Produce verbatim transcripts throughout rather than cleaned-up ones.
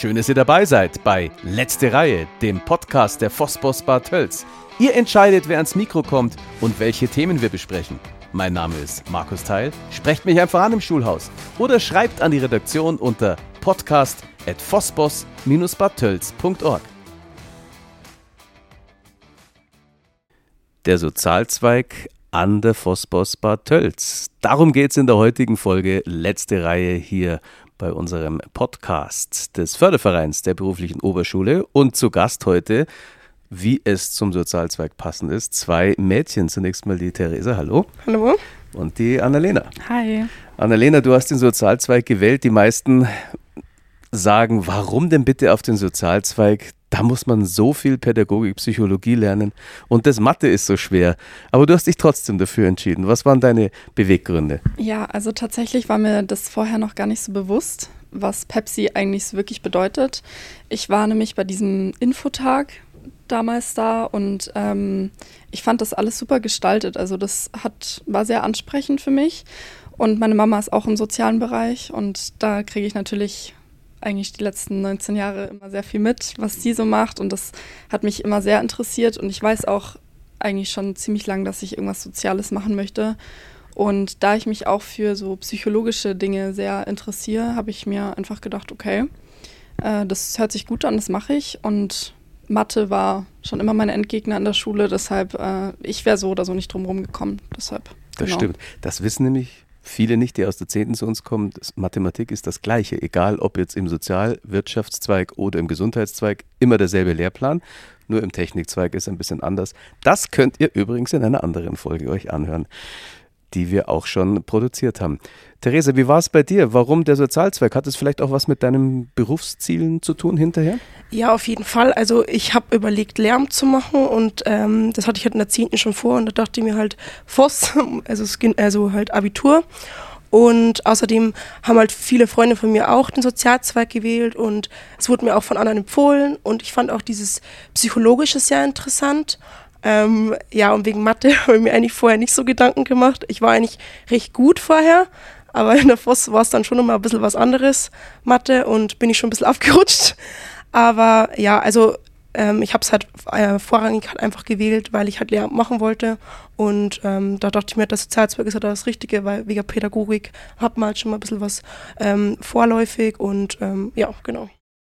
Schön, dass ihr dabei seid bei Letzte Reihe, dem Podcast der Vosper Bad Tölz. Ihr entscheidet, wer ans Mikro kommt und welche Themen wir besprechen. Mein Name ist Markus Theil. Sprecht mich einfach an im Schulhaus oder schreibt an die Redaktion unter podcast at vospos dash bad tölz punkt org. Der Sozialzweig an der Vosper Bad Tölz. Darum geht es in der heutigen Folge Letzte Reihe hier bei unserem Podcast des Fördervereins der beruflichen Oberschule. Und zu Gast heute, wie es zum Sozialzweig passend ist, zwei Mädchen. Zunächst mal die Theresa, hallo. Hallo. Und die Annalena. Hi. Annalena, du hast den Sozialzweig gewählt. Die meisten sagen, warum denn bitte auf den Sozialzweig? Da muss man so viel Pädagogik, Psychologie lernen und das Mathe ist so schwer. Aber du hast dich trotzdem dafür entschieden. Was waren deine Beweggründe? Ja, also tatsächlich war mir das vorher noch gar nicht so bewusst, was Pepsi eigentlich so wirklich bedeutet. Ich war nämlich bei diesem Infotag damals da und ähm, ich fand das alles super gestaltet. Also das hat, war sehr ansprechend für mich und meine Mama ist auch im sozialen Bereich und da kriege ich natürlich eigentlich die letzten neunzehn Jahre immer sehr viel mit, was sie so macht und das hat mich immer sehr interessiert und ich weiß auch eigentlich schon ziemlich lang, dass ich irgendwas Soziales machen möchte und da ich mich auch für so psychologische Dinge sehr interessiere, habe ich mir einfach gedacht, okay, äh, das hört sich gut an, das mache ich und Mathe war schon immer mein Endgegner an der Schule, deshalb, äh, ich wäre so oder so nicht drum herum gekommen, deshalb. Das genau. Stimmt, das wissen nämlich viele nicht, die aus der zehnten zu uns kommen. Das Mathematik ist das Gleiche, egal ob jetzt im Sozialwirtschaftszweig oder im Gesundheitszweig, immer derselbe Lehrplan, nur im Technikzweig ist ein bisschen anders. Das könnt ihr übrigens in einer anderen Folge euch anhören, die wir auch schon produziert haben. Theresa, wie war es bei dir? Warum der Sozialzweig? Hat es vielleicht auch was mit deinen Berufszielen zu tun hinterher? Ja, auf jeden Fall. Also ich habe überlegt, Lehramt zu machen und ähm, das hatte ich halt in der zehnten schon vor und da dachte ich mir halt Voss, also, also halt Abitur. Und außerdem haben halt viele Freunde von mir auch den Sozialzweig gewählt und es wurde mir auch von anderen empfohlen und ich fand auch dieses Psychologische sehr interessant. Ähm, ja, und wegen Mathe habe ich mir eigentlich vorher nicht so Gedanken gemacht. Ich war eigentlich recht gut vorher, aber in der Voss war es dann schon immer ein bisschen was anderes, Mathe, und bin ich schon ein bisschen aufgerutscht. Aber ja, also ähm, ich habe es halt äh, vorrangig halt einfach gewählt, weil ich halt Lehramt machen wollte. Und ähm, da dachte ich mir, das Sozialzweig ist halt das Richtige, weil wegen Pädagogik hat man halt schon mal ein bisschen was ähm, vorläufig und ähm, ja, genau.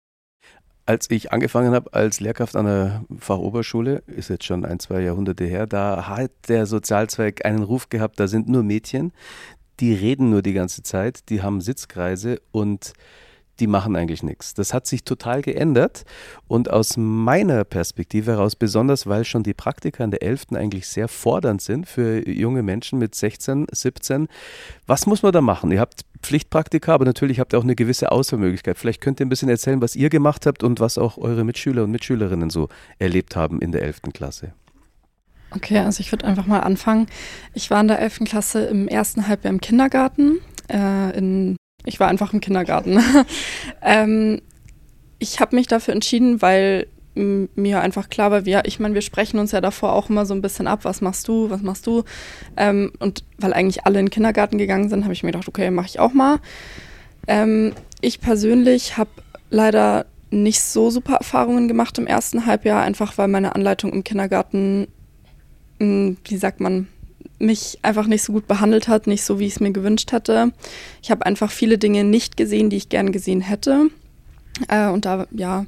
Als ich angefangen habe als Lehrkraft an der Fachoberschule, ist jetzt schon ein, zwei Jahrhunderte her, da hat der Sozialzweig einen Ruf gehabt, da sind nur Mädchen, die reden nur die ganze Zeit, die haben Sitzkreise und die machen eigentlich nichts. Das hat sich total geändert und aus meiner Perspektive heraus, besonders weil schon die Praktika in der elften eigentlich sehr fordernd sind für junge Menschen mit sechzehn, siebzehn. Was muss man da machen? Ihr habt Pflichtpraktika, aber natürlich habt ihr auch eine gewisse Auswahlmöglichkeit. Vielleicht könnt ihr ein bisschen erzählen, was ihr gemacht habt und was auch eure Mitschüler und Mitschülerinnen so erlebt haben in der elften Klasse. Okay, also ich würde einfach mal anfangen. Ich war in der elften Klasse im ersten Halbjahr im Kindergarten. Äh, in, ich war einfach im Kindergarten. ähm, ich habe mich dafür entschieden, weil m- mir einfach klar war, wir, ich meine, wir sprechen uns ja davor auch immer so ein bisschen ab, was machst du, was machst du? Ähm, und weil eigentlich alle in den Kindergarten gegangen sind, habe ich mir gedacht, okay, mache ich auch mal. Ähm, ich persönlich habe leider nicht so super Erfahrungen gemacht im ersten Halbjahr, einfach weil meine Anleitung im Kindergarten, wie sagt man, mich einfach nicht so gut behandelt hat, nicht so, wie ich es mir gewünscht hatte. Ich habe einfach viele Dinge nicht gesehen, die ich gern gesehen hätte. Äh, und da, ja,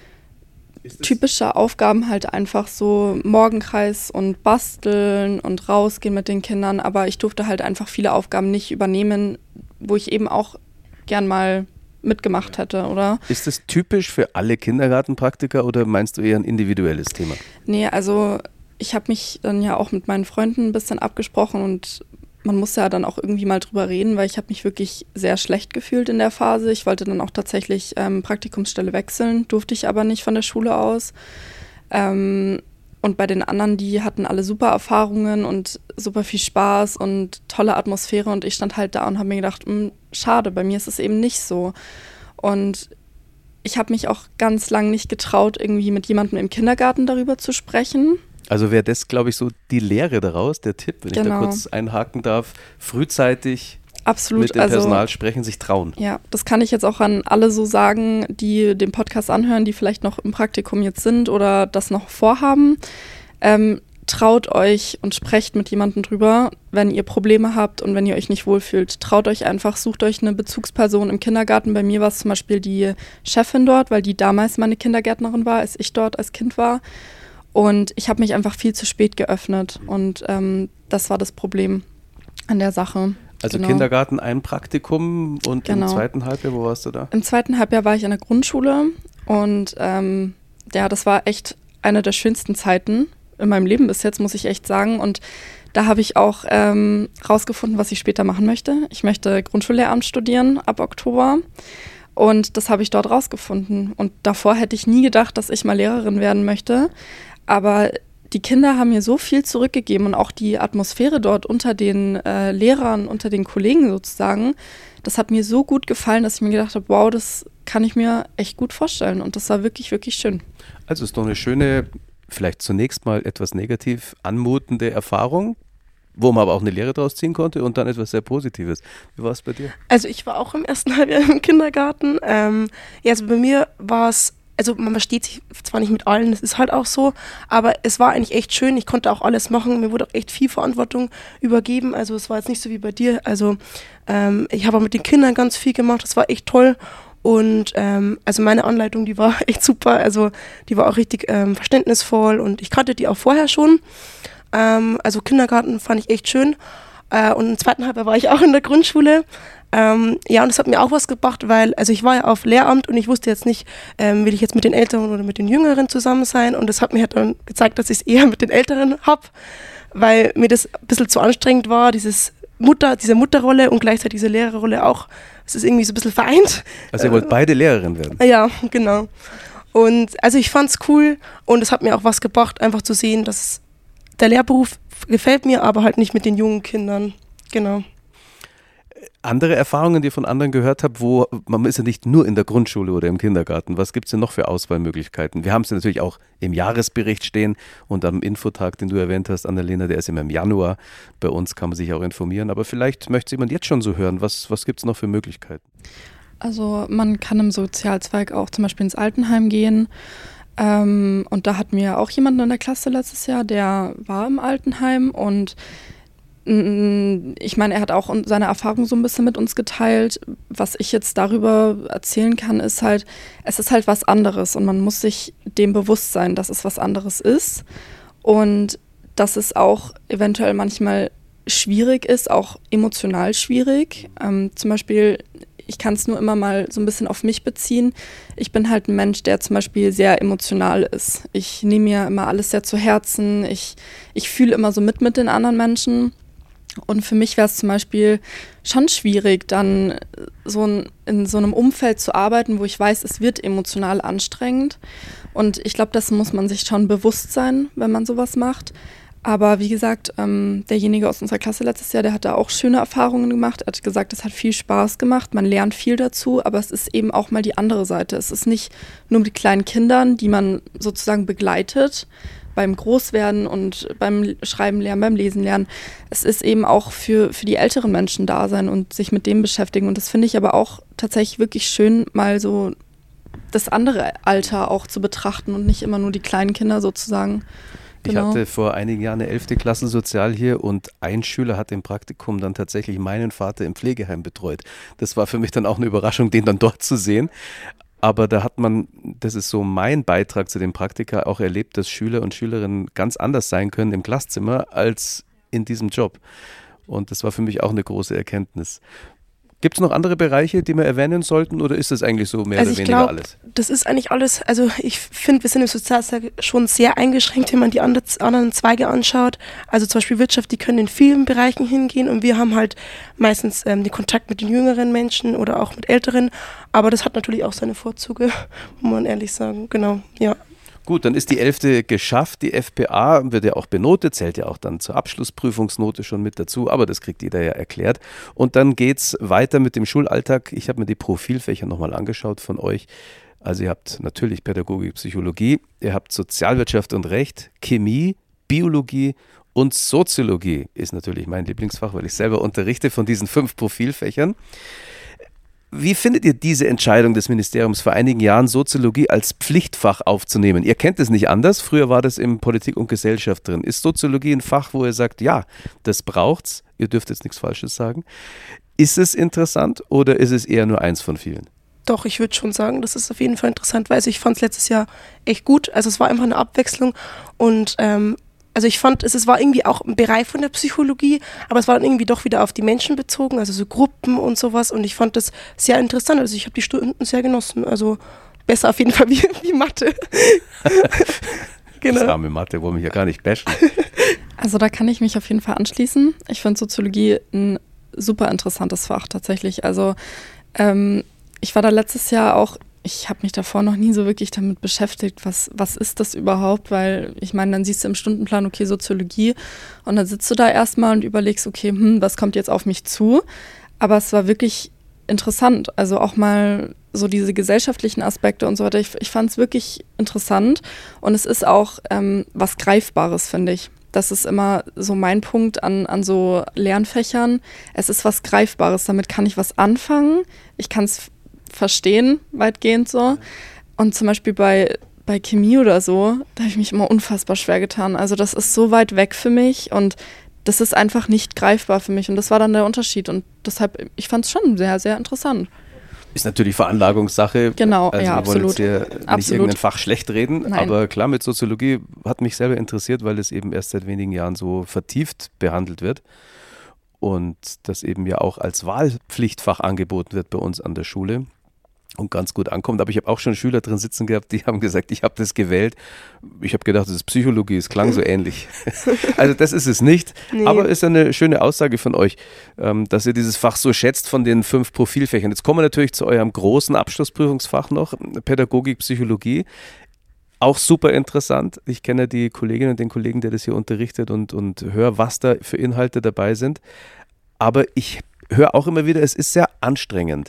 typische Aufgaben halt einfach so Morgenkreis und basteln und rausgehen mit den Kindern. Aber ich durfte halt einfach viele Aufgaben nicht übernehmen, wo ich eben auch gern mal mitgemacht hätte, oder? Ist das typisch für alle Kindergartenpraktiker oder meinst du eher ein individuelles Thema? Nee, also ich habe mich dann ja auch mit meinen Freunden ein bisschen abgesprochen und man muss ja dann auch irgendwie mal drüber reden, weil ich habe mich wirklich sehr schlecht gefühlt in der Phase. Ich wollte dann auch tatsächlich ähm, Praktikumsstelle wechseln, durfte ich aber nicht von der Schule aus. Ähm, und bei den anderen, die hatten alle super Erfahrungen und super viel Spaß und tolle Atmosphäre und ich stand halt da und habe mir gedacht, mh, schade, bei mir ist es eben nicht so. Und ich habe mich auch ganz lang nicht getraut, irgendwie mit jemandem im Kindergarten darüber zu sprechen. Also wäre das, glaube ich, so die Lehre daraus, der Tipp, wenn genau. ich da kurz einhaken darf, frühzeitig Absolut. mit dem also, Personal sprechen, sich trauen. Ja, das kann ich jetzt auch an alle so sagen, die den Podcast anhören, die vielleicht noch im Praktikum jetzt sind oder das noch vorhaben. Ähm, traut euch und sprecht mit jemandem drüber, wenn ihr Probleme habt und wenn ihr euch nicht wohlfühlt. Traut euch einfach, sucht euch eine Bezugsperson im Kindergarten. Bei mir war es zum Beispiel die Chefin dort, weil die damals meine Kindergärtnerin war, als ich dort als Kind war. Und ich habe mich einfach viel zu spät geöffnet und ähm, das war das Problem an der Sache. Also genau. Kindergarten, ein Praktikum und genau. im zweiten Halbjahr, wo warst du da? Im zweiten Halbjahr war ich in der Grundschule und ähm, ja, das war echt eine der schönsten Zeiten in meinem Leben bis jetzt, muss ich echt sagen. Und da habe ich auch ähm, rausgefunden, was ich später machen möchte. Ich möchte Grundschullehramt studieren ab Oktober. Und das habe ich dort rausgefunden. Und davor hätte ich nie gedacht, dass ich mal Lehrerin werden möchte. Aber die Kinder haben mir so viel zurückgegeben und auch die Atmosphäre dort unter den äh, Lehrern, unter den Kollegen sozusagen, das hat mir so gut gefallen, dass ich mir gedacht habe, wow, das kann ich mir echt gut vorstellen. Und das war wirklich, wirklich schön. Also es ist doch eine schöne, vielleicht zunächst mal etwas negativ anmutende Erfahrung, wo man aber auch eine Lehre draus ziehen konnte und dann etwas sehr Positives. Wie war es bei dir? Also ich war auch im ersten Halbjahr im Kindergarten. Ähm, ja, also bei mir war es, also man versteht sich zwar nicht mit allen, das ist halt auch so, aber es war eigentlich echt schön. Ich konnte auch alles machen. Mir wurde auch echt viel Verantwortung übergeben. Also es war jetzt nicht so wie bei dir. Also ähm, ich habe auch mit den Kindern ganz viel gemacht. Das war echt toll. Und ähm, also meine Anleitung, die war echt super. Also die war auch richtig ähm, verständnisvoll und ich kannte die auch vorher schon. Ähm, also Kindergarten fand ich echt schön. Äh, und im zweiten Halbjahr war ich auch in der Grundschule. Ähm, ja, und das hat mir auch was gebracht, weil, also ich war ja auf Lehramt und ich wusste jetzt nicht, ähm, will ich jetzt mit den Älteren oder mit den Jüngeren zusammen sein. Und das hat mir halt dann gezeigt, dass ich es eher mit den Älteren habe, weil mir das ein bisschen zu anstrengend war, dieses Mutter, diese Mutterrolle und gleichzeitig diese Lehrerrolle auch. Es ist irgendwie so ein bisschen vereint. Also ihr wollt beide Lehrerin werden? Ja, genau. Und also ich fand's cool und es hat mir auch was gebracht, einfach zu sehen, dass der Lehrberuf gefällt mir, aber halt nicht mit den jungen Kindern. Genau. Andere Erfahrungen, die ihr von anderen gehört habt, wo man ist ja nicht nur in der Grundschule oder im Kindergarten. Was gibt es denn noch für Auswahlmöglichkeiten? Wir haben es ja natürlich auch im Jahresbericht stehen und am Infotag, den du erwähnt hast, Annalena, der ist immer im Januar. Bei uns kann man sich auch informieren. Aber vielleicht möchte jemand jetzt schon so hören. Was, was gibt es noch für Möglichkeiten? Also man kann im Sozialzweig auch zum Beispiel ins Altenheim gehen. Ähm, und da hatten wir auch jemanden in der Klasse letztes Jahr, der war im Altenheim und ich meine, er hat auch seine Erfahrung so ein bisschen mit uns geteilt. Was ich jetzt darüber erzählen kann, ist halt, es ist halt was anderes und man muss sich dem bewusst sein, dass es was anderes ist und dass es auch eventuell manchmal schwierig ist, auch emotional schwierig. Ähm, zum Beispiel, ich kann es nur immer mal so ein bisschen auf mich beziehen. Ich bin halt ein Mensch, der zum Beispiel sehr emotional ist. Ich nehme mir immer alles sehr zu Herzen. Ich, ich fühle immer so mit mit den anderen Menschen. Und für mich wäre es zum Beispiel schon schwierig, dann so ein, in so einem Umfeld zu arbeiten, wo ich weiß, es wird emotional anstrengend. Und ich glaube, das muss man sich schon bewusst sein, wenn man sowas macht. Aber wie gesagt, ähm, derjenige aus unserer Klasse letztes Jahr, der hat da auch schöne Erfahrungen gemacht. Er hat gesagt, es hat viel Spaß gemacht, man lernt viel dazu, aber es ist eben auch mal die andere Seite. Es ist nicht nur mit kleinen Kindern, die man sozusagen begleitet, beim Großwerden und beim Schreiben lernen, beim Lesen lernen. Es ist eben auch für, für die älteren Menschen da sein und sich mit dem beschäftigen. Und das finde ich aber auch tatsächlich wirklich schön, mal so das andere Alter auch zu betrachten und nicht immer nur die kleinen Kinder sozusagen. Genau. Ich hatte vor einigen Jahren eine elfte Klasse Sozial hier und ein Schüler hat im Praktikum dann tatsächlich meinen Vater im Pflegeheim betreut. Das war für mich dann auch eine Überraschung, den dann dort zu sehen. Aber da hat man, das ist so mein Beitrag zu dem Praktika, auch erlebt, dass Schüler und Schülerinnen ganz anders sein können im Klasszimmer als in diesem Job. Und das war für mich auch eine große Erkenntnis. Gibt es noch andere Bereiche, die wir erwähnen sollten oder ist das eigentlich so mehr also oder weniger glaub, alles? Das ist eigentlich alles, also ich finde, wir sind im Sozialzweig schon sehr eingeschränkt, wenn man die anderen Zweige anschaut. Also zum Beispiel Wirtschaft, die können in vielen Bereichen hingehen und wir haben halt meistens ähm, den Kontakt mit den jüngeren Menschen oder auch mit älteren, aber das hat natürlich auch seine Vorzüge, muss man ehrlich sagen, genau, ja. Gut, dann ist die elfte geschafft. Die F P A wird ja auch benotet, zählt ja auch dann zur Abschlussprüfungsnote schon mit dazu, aber das kriegt jeder ja erklärt. Und dann geht es weiter mit dem Schulalltag. Ich habe mir die Profilfächer nochmal angeschaut von euch. Also ihr habt natürlich Pädagogik, Psychologie, ihr habt Sozialwirtschaft und Recht, Chemie, Biologie Und Soziologie ist natürlich mein Lieblingsfach, weil ich selber unterrichte von diesen fünf Profilfächern. Wie findet ihr diese Entscheidung des Ministeriums vor einigen Jahren, Soziologie als Pflichtfach aufzunehmen? Ihr kennt es nicht anders, früher war das in Politik und Gesellschaft drin. Ist Soziologie ein Fach, wo ihr sagt, ja, das braucht's, ihr dürft jetzt nichts Falsches sagen. Ist es interessant oder ist es eher nur eins von vielen? Doch, ich würde schon sagen, das ist auf jeden Fall interessant, weil also ich fand es letztes Jahr echt gut. Also es war einfach eine Abwechslung und ähm, also ich fand, es, es war irgendwie auch ein Bereich von der Psychologie, aber es war dann irgendwie doch wieder auf die Menschen bezogen, also so Gruppen und sowas und ich fand das sehr interessant. Also ich habe die Stunden sehr genossen, also besser auf jeden Fall wie, wie Mathe. Genau. Das arme Mathe, wollen wir ja gar nicht bashen. Also da kann ich mich auf jeden Fall anschließen. Ich finde Soziologie ein super interessantes Fach tatsächlich. Also ähm, ich war da letztes Jahr auch, ich habe mich davor noch nie so wirklich damit beschäftigt, was, was ist das überhaupt, weil ich meine, dann siehst du im Stundenplan, okay, Soziologie und dann sitzt du da erstmal und überlegst, okay, hm, was kommt jetzt auf mich zu? Aber es war wirklich interessant, also auch mal so diese gesellschaftlichen Aspekte und so weiter, ich, ich fand es wirklich interessant und es ist auch ähm, was Greifbares, finde ich. Das ist immer so mein Punkt an, an so Lernfächern. Es ist was Greifbares, damit kann ich was anfangen, ich kann es verstehen, weitgehend so. Und zum Beispiel bei, bei Chemie oder so, da habe ich mich immer unfassbar schwer getan. Also das ist so weit weg für mich und das ist einfach nicht greifbar für mich. Und das war dann der Unterschied. Und deshalb, ich fand es schon sehr, sehr interessant. Ist natürlich Veranlagungssache. Genau, also ja, wir wollen absolut. jetzt hier nicht absolut. irgendein Fach schlecht reden, Nein. aber klar, mit Soziologie hat mich selber interessiert, weil es eben erst seit wenigen Jahren so vertieft behandelt wird. Und das eben ja auch als Wahlpflichtfach angeboten wird bei uns an der Schule und ganz gut ankommt. Aber ich habe auch schon Schüler drin sitzen gehabt, die haben gesagt, ich habe das gewählt. Ich habe gedacht, das ist Psychologie, es klang so ähnlich. Also das ist es nicht, nee. Aber ist eine schöne Aussage von euch, dass ihr dieses Fach so schätzt von den fünf Profilfächern. Jetzt kommen wir natürlich zu eurem großen Abschlussprüfungsfach noch, Pädagogik, Psychologie. Auch super interessant. Ich kenne die Kolleginnen und den Kollegen, der das hier unterrichtet und, und höre, was da für Inhalte dabei sind. Aber ich höre auch immer wieder, es ist sehr anstrengend.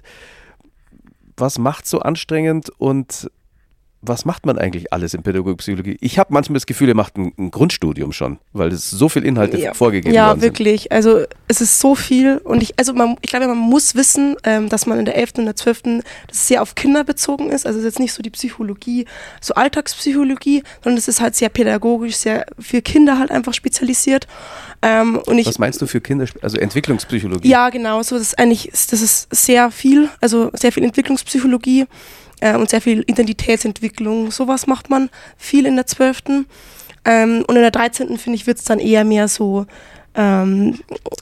Was macht so anstrengend und was macht man eigentlich alles in Pädagogik, Psychologie? Ich habe manchmal das Gefühl, ihr macht ein, ein Grundstudium schon, weil es so viel Inhalte ja. vorgegeben ja, worden sind. Ja, wirklich. Also es ist so viel und ich, also man, ich glaube, man muss wissen, ähm, dass man in der elften und der zwölften dass es sehr auf Kinder bezogen ist. Also es ist jetzt nicht so die Psychologie, so Alltagspsychologie, sondern es ist halt sehr pädagogisch, sehr für Kinder halt einfach spezialisiert. Ähm, und ich, Was meinst du für Kinder, also Entwicklungspsychologie? Ja, genau. So, das ist eigentlich, das ist sehr viel, also sehr viel Entwicklungspsychologie. Äh, und sehr viel Identitätsentwicklung, sowas macht man viel in der zwölften Ähm, und in der dreizehnten finde ich, wird es dann eher mehr so, ähm,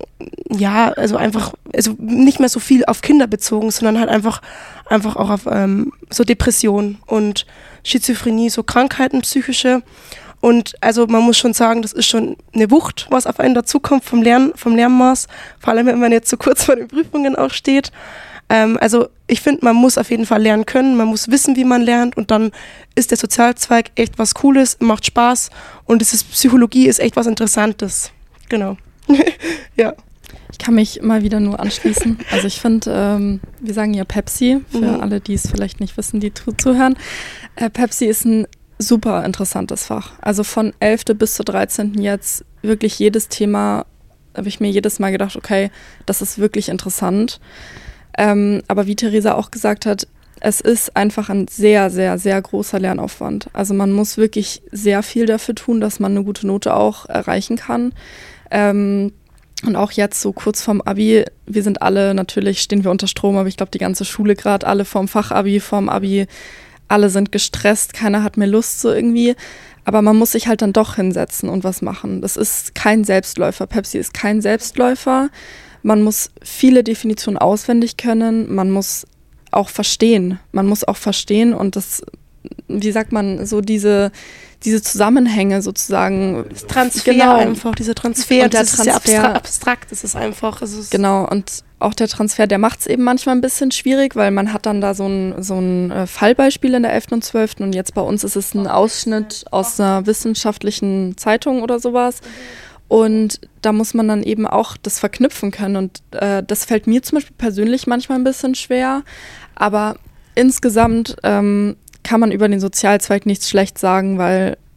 ja, also einfach, also nicht mehr so viel auf Kinder bezogen, sondern halt einfach, einfach auch auf ähm, so Depression und Schizophrenie, so Krankheiten, psychische. Und also man muss schon sagen, das ist schon eine Wucht, was auf einen dazukommt vom Lernen, vom Lernmaß, vor allem wenn man jetzt so kurz vor den Prüfungen auch steht. Ähm, also ich finde, man muss auf jeden Fall lernen können, man muss wissen, wie man lernt und dann ist der Sozialzweig echt was Cooles, macht Spaß und dieses Psychologie ist echt was Interessantes. Genau. Ja. Ich kann mich mal wieder nur anschließen. Also ich finde, ähm, wir sagen ja Pepsi, für mhm. alle, die es vielleicht nicht wissen, die zuhören. Äh, Pepsi ist ein super interessantes Fach. Also von elften bis zur dreizehnten jetzt wirklich jedes Thema, habe ich mir jedes Mal gedacht, okay, das ist wirklich interessant. Ähm, aber wie Theresa auch gesagt hat, es ist einfach ein sehr, sehr, sehr großer Lernaufwand. Also man muss wirklich sehr viel dafür tun, dass man eine gute Note auch erreichen kann. Ähm, und auch jetzt so kurz vorm Abi, wir sind alle, natürlich stehen wir unter Strom, aber ich glaube die ganze Schule gerade, alle vorm Fachabi, vorm Abi, alle sind gestresst, keiner hat mehr Lust so irgendwie. Aber man muss sich halt dann doch hinsetzen und was machen. Das ist kein Selbstläufer. Pepsi ist kein Selbstläufer. Man muss viele Definitionen auswendig können, man muss auch verstehen. Man muss auch verstehen und das, wie sagt man, so diese, diese Zusammenhänge sozusagen. Das Transfer genau. einfach, dieser Transfer. Und der das Transfer, ist ja abstra- abstrakt, das ist einfach. Es ist genau, und auch der Transfer, der macht es eben manchmal ein bisschen schwierig, weil man hat dann da so ein, so ein Fallbeispiel in der elften und zwölften und jetzt bei uns ist es ein Ausschnitt aus einer wissenschaftlichen Zeitung oder sowas. Und da muss man dann eben auch das verknüpfen können. Und äh, das fällt mir zum Beispiel persönlich manchmal ein bisschen schwer. Aber insgesamt ähm, kann man über den Sozialzweig nichts schlecht sagen, weil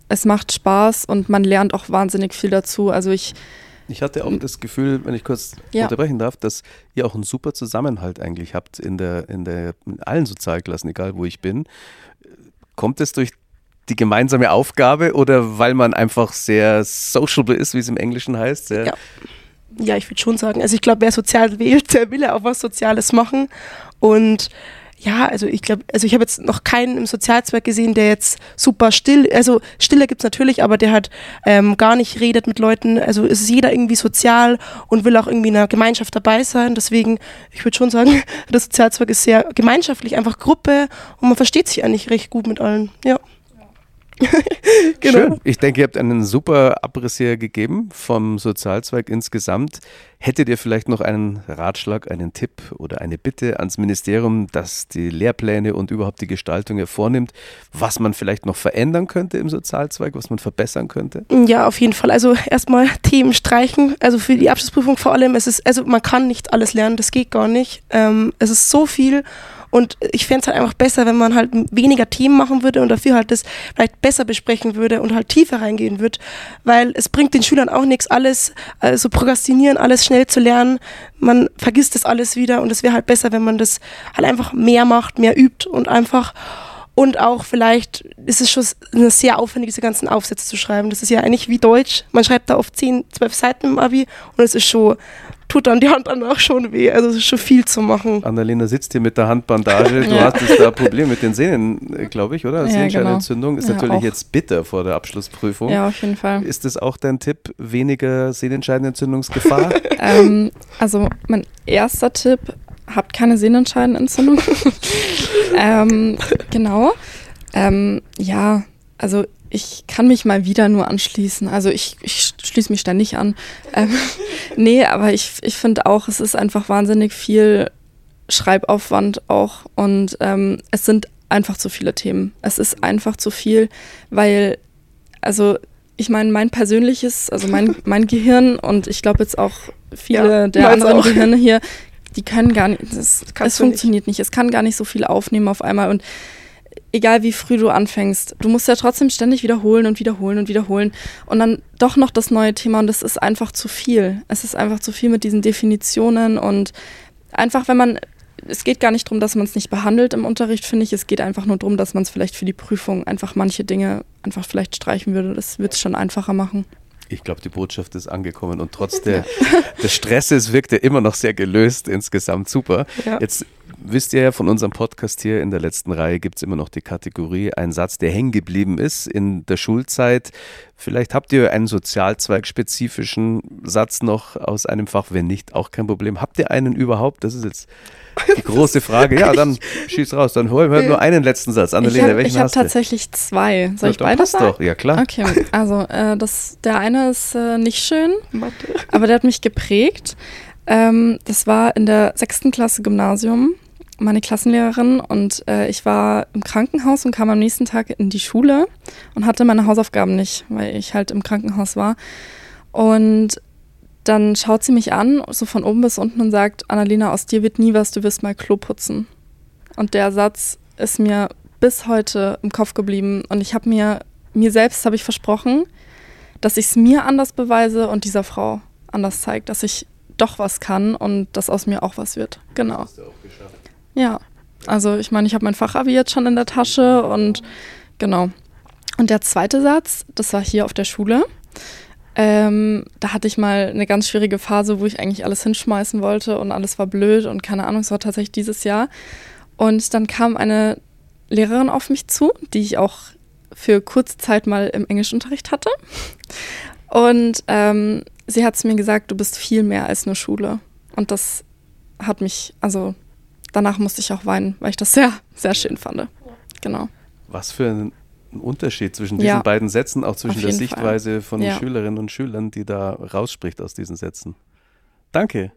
es macht Spaß und man lernt auch wahnsinnig viel dazu. Also ich Ich hatte auch das Gefühl, wenn ich kurz ja. unterbrechen darf, dass ihr auch einen super Zusammenhalt eigentlich habt in der, in der, in allen Sozialklassen, egal wo ich bin. Kommt es durch die gemeinsame Aufgabe oder weil man einfach sehr sociable ist, wie es im Englischen heißt? Ja, ja ich würde schon sagen. Also ich glaube, wer sozial wählt, der will ja auch was Soziales machen. Und ja, also ich glaube, also ich habe jetzt noch keinen im Sozialzweig gesehen, der jetzt super still, also Stille gibt es natürlich, aber der halt ähm, gar nicht redet mit Leuten. Also ist jeder irgendwie sozial und will auch irgendwie in einer Gemeinschaft dabei sein. Deswegen, ich würde schon sagen, der Sozialzweig ist sehr gemeinschaftlich, einfach Gruppe und man versteht sich eigentlich recht gut mit allen. Ja. Genau. Schön. Ich denke, ihr habt einen super Abriss hier gegeben vom Sozialzweig insgesamt. Hättet ihr vielleicht noch einen Ratschlag, einen Tipp oder eine Bitte ans Ministerium, das die Lehrpläne und überhaupt die Gestaltung hervornimmt, was man vielleicht noch verändern könnte im Sozialzweig, was man verbessern könnte? Ja, auf jeden Fall. Also erstmal Themen streichen. Also für die Abschlussprüfung vor allem, es ist, also man kann nicht alles lernen, das geht gar nicht. Ähm, es ist so viel. Und ich fände es halt einfach besser, wenn man halt weniger Themen machen würde und dafür halt das vielleicht besser besprechen würde und halt tiefer reingehen würde, weil es bringt den Schülern auch nichts, alles also prokrastinieren, alles schnell zu lernen, man vergisst das alles wieder und es wäre halt besser, wenn man das halt einfach mehr macht, mehr übt und einfach und auch vielleicht ist es schon eine sehr aufwendig, diese ganzen Aufsätze zu schreiben. Das ist ja eigentlich wie Deutsch, man schreibt da oft zehn, zwölf Seiten im Abi und es ist schon tut dann die Hand danach schon weh. Also es ist schon viel zu machen. Annalena sitzt hier mit der Handbandage. Du ja. hattest da ein Problem mit den Sehnen, glaube ich, oder? Ja, Sehenscheinentzündung genau. ist ja, natürlich auch. jetzt bitter vor der Abschlussprüfung. Ja, auf jeden Fall. Ist das auch dein Tipp, weniger Sehnenscheidenentzündungsgefahr? ähm, also mein erster Tipp, habt keine Sehnenscheidenentzündung. ähm, genau. Ähm, ja, also ich kann mich mal wieder nur anschließen. Also ich, ich schließe mich ständig an. Ähm, nee, aber ich, ich finde auch, es ist einfach wahnsinnig viel Schreibaufwand auch. Und ähm, es sind einfach zu viele Themen. Es ist einfach zu viel, weil, also ich meine, mein persönliches, also mein, mein Gehirn und ich glaube jetzt auch viele ja, der anderen auch. Gehirne hier, die können gar nicht, das, es funktioniert nicht. nicht. Es kann gar nicht so viel aufnehmen auf einmal und egal wie früh du anfängst, du musst ja trotzdem ständig wiederholen und wiederholen und wiederholen und dann doch noch das neue Thema und das ist einfach zu viel. Es ist einfach zu viel mit diesen Definitionen und einfach, wenn man, es geht gar nicht darum, dass man es nicht behandelt im Unterricht, finde ich, es geht einfach nur darum, dass man es vielleicht für die Prüfung einfach manche Dinge einfach vielleicht streichen würde. Das wird es schon einfacher machen. Ich glaube, die Botschaft ist angekommen und trotz der, des Stresses wirkt er immer noch sehr gelöst insgesamt. Super. Ja. Jetzt wisst ihr ja von unserem Podcast hier in der letzten Reihe gibt es immer noch die Kategorie, ein Satz, der hängen geblieben ist in der Schulzeit. Vielleicht habt ihr einen sozialzweigspezifischen Satz noch aus einem Fach, wenn nicht, auch kein Problem. Habt ihr einen überhaupt? Das ist jetzt die große Frage. Ja, dann schieß raus, dann holen wir nur einen letzten Satz. Annalena, welchen ich hab hast du? Ich habe tatsächlich zwei. Soll ja, ich beide sagen? Doch, ja klar. Okay, also äh, das, der eine ist äh, nicht schön, aber der hat mich geprägt. Ähm, das war in der sechsten Klasse Gymnasium, meine Klassenlehrerin und äh, ich war im Krankenhaus und kam am nächsten Tag in die Schule und hatte meine Hausaufgaben nicht, weil ich halt im Krankenhaus war. Und dann schaut sie mich an, so von oben bis unten und sagt, Annalena, aus dir wird nie was, du wirst mal Klo putzen. Und der Satz ist mir bis heute im Kopf geblieben und ich habe mir, mir selbst habe ich versprochen, dass ich es mir anders beweise und dieser Frau anders zeigt, dass ich doch was kann und dass aus mir auch was wird. Genau. Das hast du auch geschafft. Ja, also ich meine, ich habe mein Fachabi jetzt schon in der Tasche und genau. Und der zweite Satz, das war hier auf der Schule. Ähm, da hatte ich mal eine ganz schwierige Phase, wo ich eigentlich alles hinschmeißen wollte und alles war blöd und keine Ahnung, es war tatsächlich dieses Jahr. Und dann kam eine Lehrerin auf mich zu, die ich auch für kurze Zeit mal im Englischunterricht hatte. Und ähm, sie hat zu mir gesagt, du bist viel mehr als nur Schule. Und das hat mich, also danach musste ich auch weinen, weil ich das sehr, sehr schön fand. Genau. Was für ein Unterschied zwischen diesen ja, beiden Sätzen, auch zwischen der Sichtweise Fall. von ja. Schülerinnen und Schülern, die da rausspricht aus diesen Sätzen. Danke.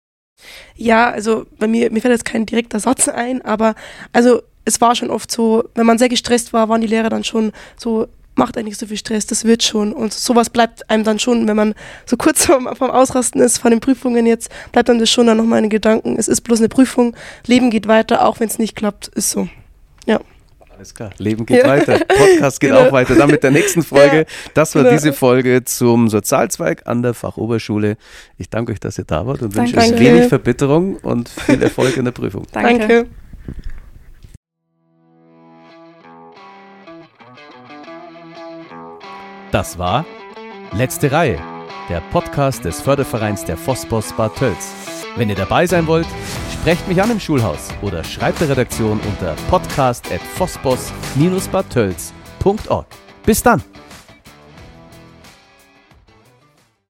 Ja, also bei mir, mir fällt jetzt kein direkter Satz ein, aber also es war schon oft so, wenn man sehr gestresst war, waren die Lehrer dann schon so, macht eigentlich nicht so viel Stress, das wird schon. Und sowas bleibt einem dann schon, wenn man so kurz vorm, vorm Ausrasten ist von den Prüfungen jetzt, bleibt einem das schon dann nochmal in den Gedanken. Es ist bloß eine Prüfung, Leben geht weiter, auch wenn es nicht klappt, ist so. Ja. Alles klar, Leben geht Ja. weiter, Podcast geht Genau. auch weiter. Dann mit der nächsten Folge. Ja. Das war Genau. diese Folge zum Sozialzweig an der Fachoberschule. Ich danke euch, dass ihr da wart und wünsche Danke. euch wenig Verbitterung und viel Erfolg in der Prüfung. Danke. Danke. Das war Letzte Reihe, der Podcast des Fördervereins der Fospos Bad Tölz. Wenn ihr dabei sein wollt, sprecht mich an im Schulhaus oder schreibt der Redaktion unter podcast at fospos dash bad tölz punkt org. Bis dann!